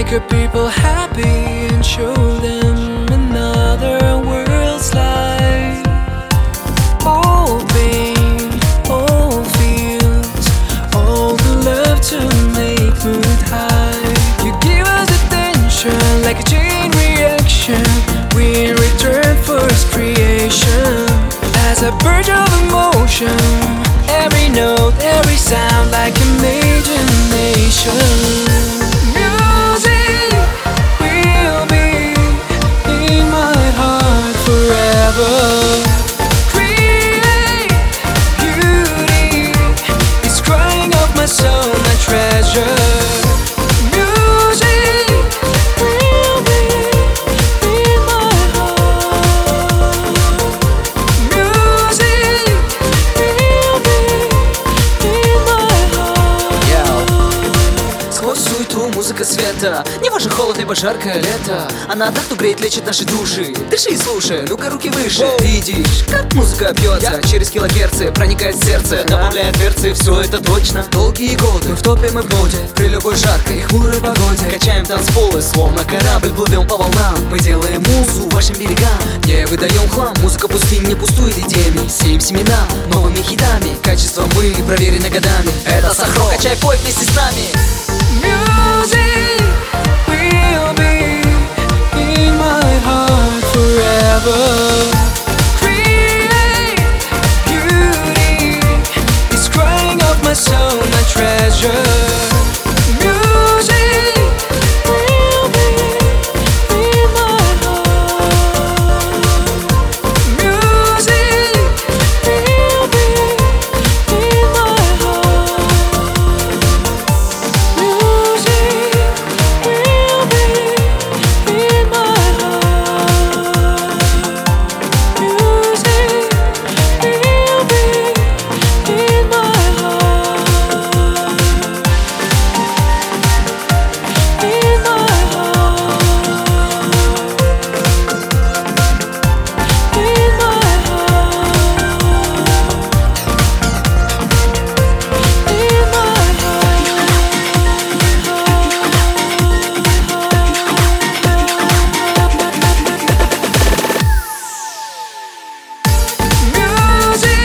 make our people happy and show them another world's light. All pain, all feels, all the love to make mood high. You give us attention like a chain reaction. We in return for His creation. As a bird of emotion, every note, every sound like imagination. Music will be in my heart forever. Create beauty, it's crying of my soul, my treasure. Музыка света, не важен холод, либо жаркое лето. Она так, кто греет, лечит наши души. Дыши и слушай, ну-ка руки выше. Видишь, как музыка бьется через килогерцы, проникает в сердце, добавляет дверцы, все это точно. Долгие годы в топе мы в моде, при любой жаркой и хмурой погоде. Качаем танцполы, словно корабль, плывем по волнам. Мы делаем музу вашим берегам, не выдаем хлам. Музыка пустынь не пустует идеями, сеем семена новыми хитами. Качество мы проверены годами. Это Сахро, качай, пой вместе с нами. Music will be in my heart forever. Create beauty, it's crying of my soul, my treasure. Music will be in my heart. Music will be in my heart.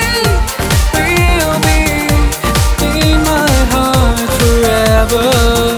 Forever.